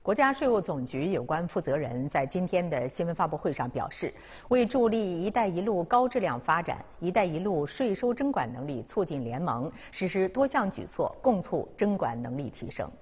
国家税务总局有关负责人在今天的新闻发布会上表示，为助力“一带一路”高质量发展，“一带一路”税收征管能力促进联盟实施多项举措，共促征管能力提升。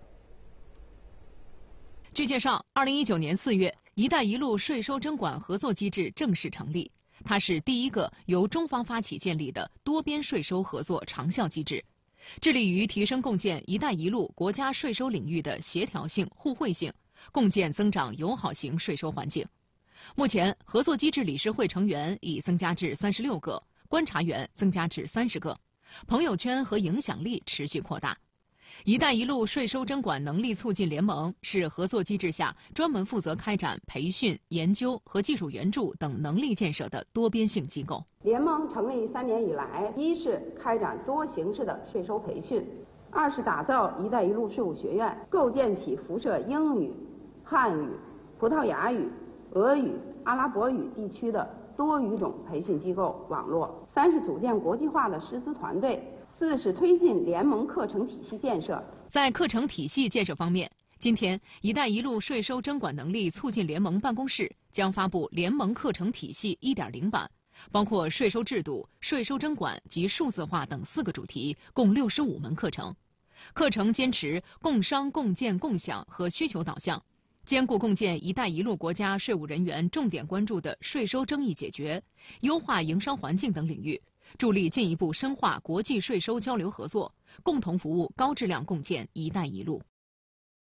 据介绍，2019年4月，“一带一路”税收征管合作机制正式成立，它是第一个由中方发起建立的多边税收合作长效机制。致力于提升共建“一带一路”国家税收领域的协调性、互惠性，共建增长友好型税收环境。目前，合作机制理事会成员已增加至36个，观察员增加至30个，朋友圈和影响力持续扩大。“一带一路”税收征管能力促进联盟是合作机制下专门负责开展培训、研究和技术援助等能力建设的多边性机构。 联盟成立3年以来，一是开展多形式的税收培训，二是打造“一带一路”税务学院，构建起辐射英语、汉语、葡萄牙语、俄语、阿拉伯语地区的多语种培训机构网络；三是组建国际化的师资团队；四是推进联盟课程体系建设。 在课程体系建设方面，今天“一带一路”税收征管能力促进联盟办公室将发布联盟课程体系 1.0 版，包括税收制度、税收征管及数字化等4个主题，共65门课程。课程坚持共商、共建、共享和需求导向，兼顾共建“一带一路”国家税务人员重点关注的税收争议解决、优化营商环境等领域，助力进一步深化国际税收交流合作，共同服务高质量共建“一带一路”。